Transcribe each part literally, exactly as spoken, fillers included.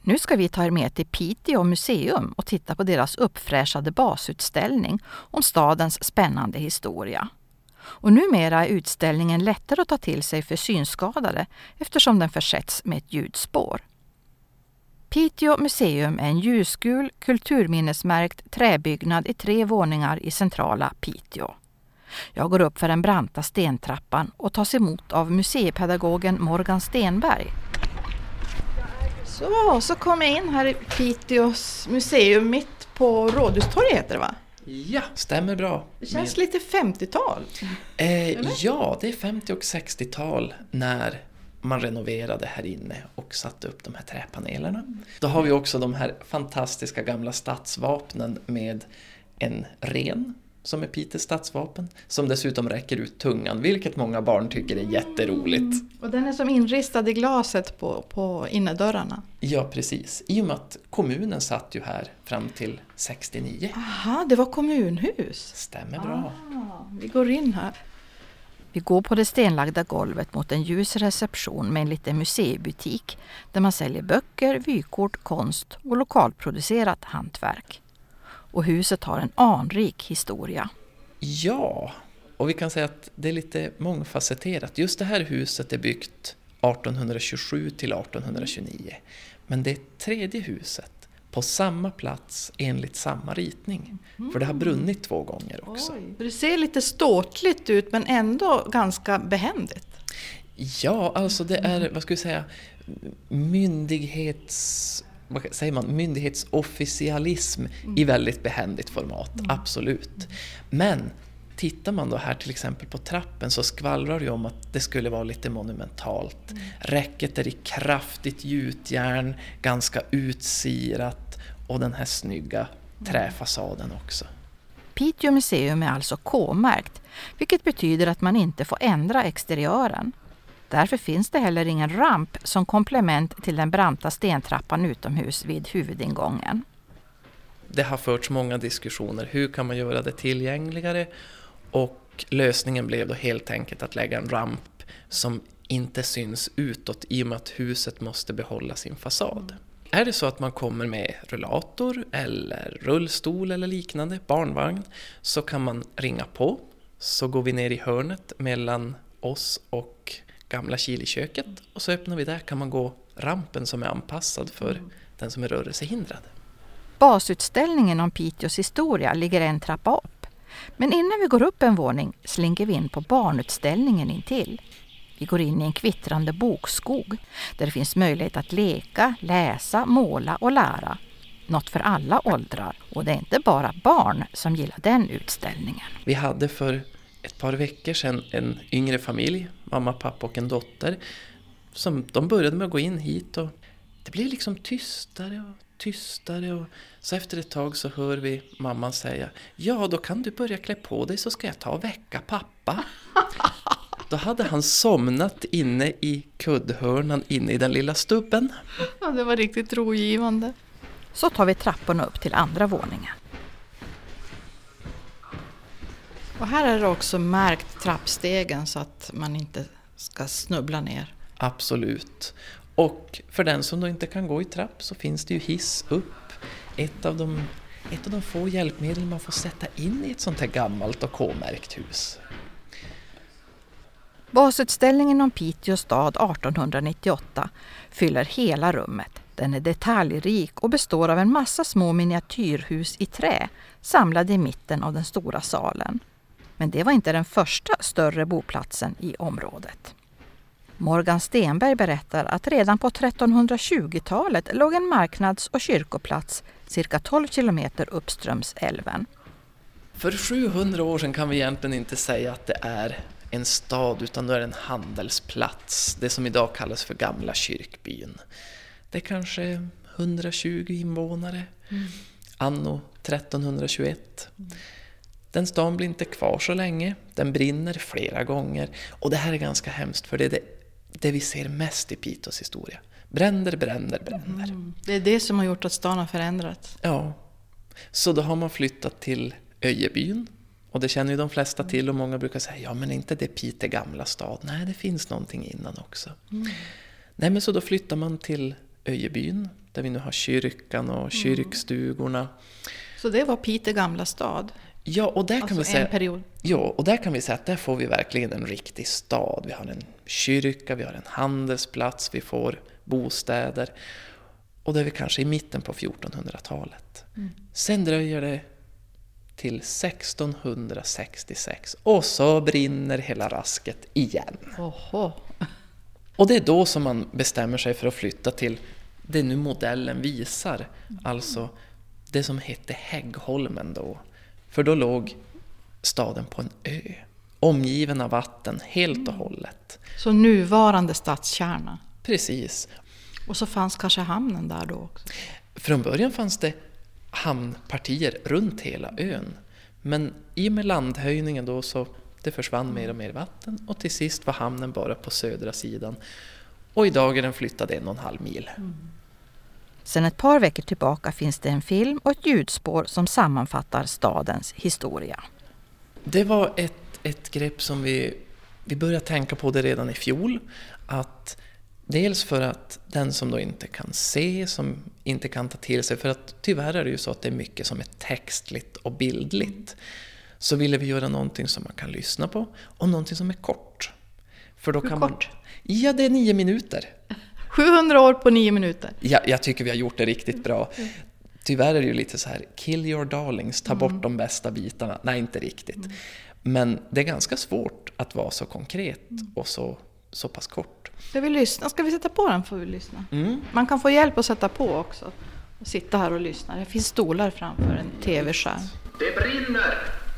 Nu ska vi ta er med till Piteå museum och titta på deras uppfräschade basutställning om stadens spännande historia. Och numera är utställningen lättare att ta till sig för synskadade eftersom den försätts med ett ljudspår. Piteå museum är en ljusgul, kulturminnesmärkt träbyggnad i tre våningar i centrala Piteå. Jag går upp för den branta stentrappan och tas emot av museipedagogen Morgan Stenberg. Så, så kom jag in här i Piteås museum mitt på Rådhustorget heter det va? Ja, stämmer bra. Det känns lite femtiotal. Eh, ja, det är femtio- och sextiotal när man renoverade här inne och satte upp de här träpanelerna. Mm. Då har vi också de här fantastiska gamla stadsvapnen med en ren som är Piteås stadsvapen, som dessutom räcker ut tungan, vilket många barn tycker är jätteroligt. Mm. Och den är som inristad i glaset på, på innerdörrarna. Ja, precis. I och med att kommunen satt ju här fram till sextionio. Aha, det var kommunhus. Stämmer bra. Ah, vi går in här. Vi går på det stenlagda golvet mot en ljus reception med en liten museibutik där man säljer böcker, vykort, konst och lokalproducerat hantverk. Och huset har en anrik historia. Ja, och vi kan säga att det är lite mångfacetterat. Just det här huset är byggt arton tjugosju till arton tjugonio. Men det är tredje huset på samma plats enligt samma ritning. Mm. För det har brunnit två gånger också. Oj. Det ser lite ståtligt ut men ändå ganska behändigt. Ja, alltså det är, vad ska vi säga, myndighets... vad säger man, myndighetsofficialism mm. i väldigt behändigt format, mm. absolut. Men tittar man då här till exempel på trappen så skvallrar det ju om att det skulle vara lite monumentalt. Mm. Räcket är i kraftigt gjutjärn, ganska utsirat och den här snygga träfasaden också. Piteå museum är alltså K-märkt, vilket betyder att man inte får ändra exteriören. Därför finns det heller ingen ramp som komplement till den branta stentrappan utomhus vid huvudingången. Det har förts många diskussioner. Hur kan man göra det tillgängligare? Och lösningen blev då helt enkelt att lägga en ramp som inte syns utåt i och med att huset måste behålla sin fasad. Är det så att man kommer med rullator eller rullstol eller liknande, barnvagn, så kan man ringa på. Så går vi ner i hörnet mellan oss och gamla Kiliköket och så öppnar vi där, kan man gå rampen som är anpassad för mm. den som är rörelsehindrad. Basutställningen om Piteås historia ligger en trappa upp. Men innan vi går upp en våning slinker vi in på barnutställningen intill. Vi går in i en kvittrande bokskog där det finns möjlighet att leka, läsa, måla och lära. Något för alla åldrar, och det är inte bara barn som gillar den utställningen. Vi hade för ett par veckor sedan en yngre familj, mamma, pappa och en dotter, som de började med att gå in hit och det blev liksom tystare och tystare och så efter ett tag så hör vi mamman säga: ja, då kan du börja klä på dig så ska jag ta och väcka pappa. Då hade han somnat inne i kuddhörnan inne i den lilla stubben. Ja, det var riktigt rogivande. Så tar vi trapporna upp till andra våningen. Och här är det också märkt trappstegen så att man inte ska snubbla ner. Absolut. Och för den som då inte kan gå i trapp så finns det ju hiss upp. Ett av de, ett av de få hjälpmedel man får sätta in i ett sånt här gammalt och K-märkt hus. Basutställningen om Piteå stad arton nittioåtta fyller hela rummet. Den är detaljrik och består av en massa små miniatyrhus i trä samlade i mitten av den stora salen. Men det var inte den första större boplatsen i området. Morgan Stenberg berättar att redan på trettonhundratjugotalet låg en marknads- och kyrkoplats cirka tolv kilometer uppströms älven. För sjuhundra år sedan kan vi egentligen inte säga att det är en stad utan det är en handelsplats. Det som idag kallas för Gamla kyrkbyn. Det är kanske hundratjugo invånare. Mm. Anno trettonhundratjugoett. Mm. Den stan blir inte kvar så länge. Den brinner flera gånger. Och det här är ganska hemskt för det är det, det vi ser mest i Piteås historia. Bränder, bränder, bränder. Mm. Det är det som har gjort att stan har förändrats. Ja. Så då har man flyttat till Öjebyn. Och det känner ju de flesta till och många brukar säga, ja men inte det Piteå gamla stad. Nej, det finns någonting innan också. Mm. Nej, men så då flyttar man till Öjebyn där vi nu har kyrkan och kyrkstugorna. Så det var Piteå gamla stad? Ja, och där kan alltså vi säga, en period. ja, och där kan vi säga att där får vi verkligen en riktig stad. Vi har en kyrka, vi har en handelsplats, vi får bostäder. Och det är vi kanske i mitten på fjortonhundratalet. Mm. Sen dröjer det till sextonhundrasextiosex och så brinner hela rasket igen. Oho. Och det är då som man bestämmer sig för att flytta till det nu modellen visar. Mm. Alltså det som hette Häggholmen då. För då låg staden på en ö, omgiven av vatten helt och hållet. Så nuvarande stadskärna? Precis. Och så fanns kanske hamnen där då också? Från början fanns det hamnpartier runt hela ön. Men i och med landhöjningen då så det försvann mer och mer vatten. Och till sist var hamnen bara på södra sidan. Och idag är den flyttad en och en halv mil. Mm. Sedan ett par veckor tillbaka finns det en film och ett ljudspår som sammanfattar stadens historia. Det var ett, ett grepp som vi, vi började tänka på det redan i fjol. Att dels för att den som då inte kan se, som inte kan ta till sig, för att tyvärr är det ju så att det är mycket som är textligt och bildligt. Så ville vi göra någonting som man kan lyssna på och någonting som är kort. För då Hur kan kort? Man, ja, det är nio minuter. sjuhundra år på nio minuter. Ja, jag tycker vi har gjort det riktigt bra. Tyvärr är det ju lite så här, kill your darlings, ta bort mm. de bästa bitarna. Nej, inte riktigt. Mm. Men det är ganska svårt att vara så konkret mm. och så, så pass kort. Ska vi lyssna? Ska vi sätta på den får vi lyssna. Mm. Man kan få hjälp att sätta på också. Och sitta här och lyssna. Det finns stolar framför en tv-skärm. Det brinner!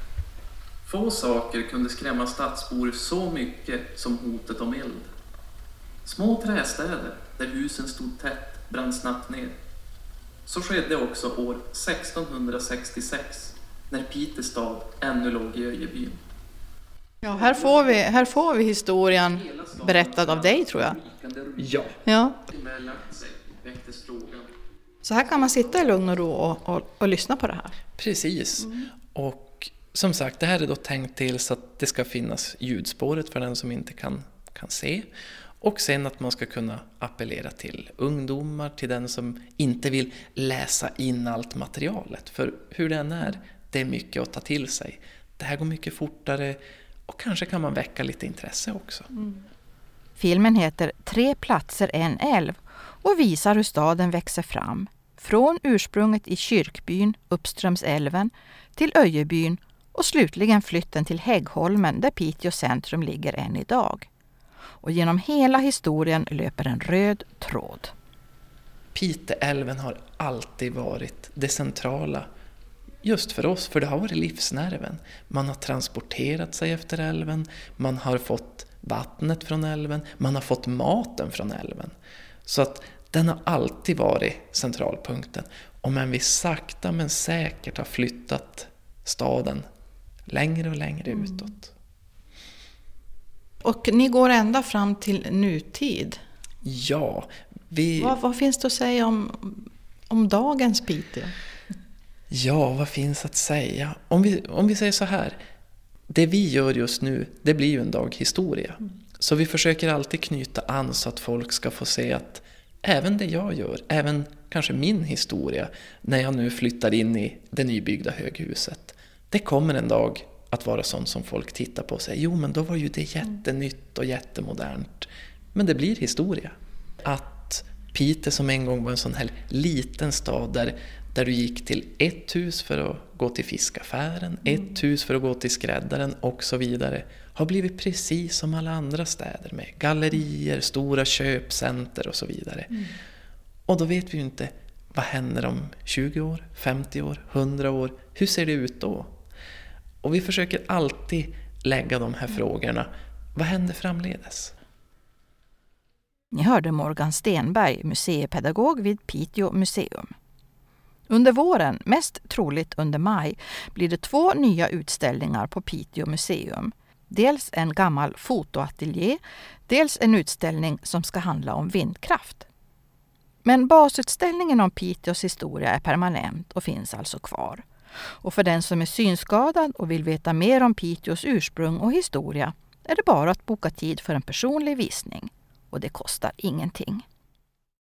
Få saker kunde skrämma stadsbor så mycket som hotet om eld. Små trästäder där husen stod tätt brann snabbt ner. Så skedde också år sextonhundrasextiosex när Piteå stad ännu låg i Öjebyn. Ja, här får vi, här får vi historien berättad av dig tror jag. Ja. Ja. Så här kan man sitta i lugn och ro och, och, och lyssna på det här. Precis. Mm. Och som sagt, det här är då tänkt till så att det ska finnas ljudspåret för den som inte kan, kan se. Och sen att man ska kunna appellera till ungdomar, till den som inte vill läsa in allt materialet. För hur den är, det är mycket att ta till sig. Det här går mycket fortare och kanske kan man väcka lite intresse också. Mm. Filmen heter Tre platser, en älv och visar hur staden växer fram. Från ursprunget i kyrkbyn uppströms älven till Öjebyn och slutligen flytten till Häggholmen där Piteå centrum ligger än idag. Och genom hela historien löper en röd tråd. Piteälven har alltid varit det centrala just för oss, för det har varit livsnerven. Man har transporterat sig efter älven, man har fått vattnet från älven, man har fått maten från älven. Så att den har alltid varit centralpunkten. Och men vi sakta men säkert har flyttat staden längre och längre mm. utåt. Och ni går ända fram till nutid. Ja. Vi... Vad, vad finns det att säga om, om dagens Piteå? Ja, vad finns att säga? Om vi, om vi säger så här. Det vi gör just nu, det blir ju en dag historia. Mm. Så vi försöker alltid knyta an så att folk ska få se att även det jag gör, även kanske min historia, när jag nu flyttar in i det nybyggda höghuset, det kommer en dag att vara sånt som folk tittar på och säger, jo men då var ju det jättenytt och jättemodernt. Men det blir historia. Att Piteå som en gång var en sån här liten stad där, där du gick till ett hus för att gå till fiskaffären, mm. ett hus för att gå till skräddaren och så vidare, har blivit precis som alla andra städer med gallerier, stora köpcenter och så vidare. Mm. Och då vet vi ju inte, vad händer om tjugo år, femtio år, hundra år? Hur ser det ut då? Och vi försöker alltid lägga de här frågorna. Vad händer framledes? Ni hörde Morgan Stenberg, museipedagog vid Piteå museum. Under våren, mest troligt under maj, blir det två nya utställningar på Piteå museum. Dels en gammal fotoateljé, dels en utställning som ska handla om vindkraft. Men basutställningen om Piteås historia är permanent och finns alltså kvar. Och för den som är synskadad och vill veta mer om Piteås ursprung och historia är det bara att boka tid för en personlig visning. Och det kostar ingenting.